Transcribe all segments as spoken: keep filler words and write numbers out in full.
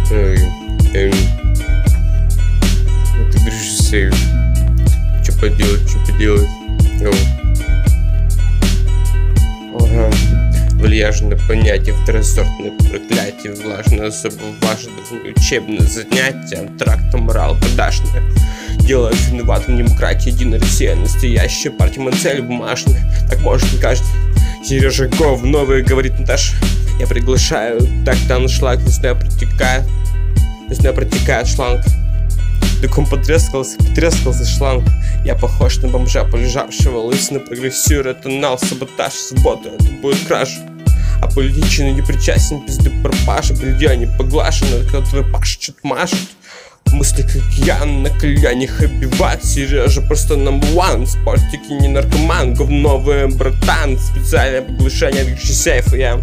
Эй, эй. Ты говоришь, сейв. Что поделать, что поделать? Go. Ага. Вальяжное понятие, второсортное проклятие, влажное, особо важное, учебное занятие, антракт, морал, продажное. Делает виноватым демократия, единая Россия, настоящая партия, моя цель бумажная. Так может не каждый. Сережа Гов, новый, говорит Наташа. Я приглашаю, так там шланг, весной протекает, весной протекает шланг. Так он потрескался, потрескался шланг. Я похож на бомжа, полежавшего лысина, прогрессирует тонал, саботаж, суббота, это будет кража. А политичный не причастен, пизды пропажа, белье не поглажено, который пашет, что-то машет. Мысли как я на коленях обивать. Сережа просто number one, спортики не наркоман, говновый братан, специальное приглашение от сейфа я.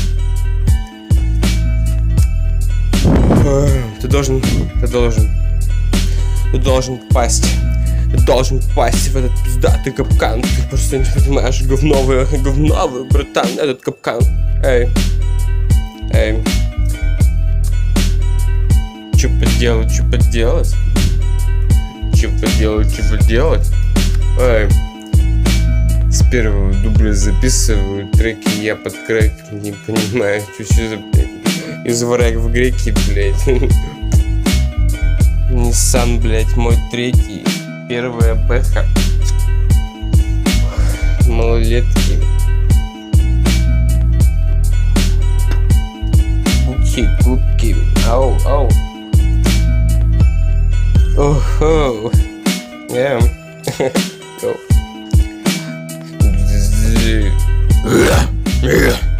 Ты должен, ты должен, ты должен попасть. Ты должен попасть в этот пиздатый капкан. Ты просто не понимаешь, говновый, говновый братан, этот капкан. Эй, эй. Че поделать, че поделать? Че поделать, че поделать? Эй. С первого дубля записываю треки, я под крэк. Не понимаю, что все за, блядь. Из враг в греки, блядь. Nissan, блядь, мой третий. Первая бэха. Малолетки. Гуки, гуки. Ау, ау. Охо. Yeah. Go.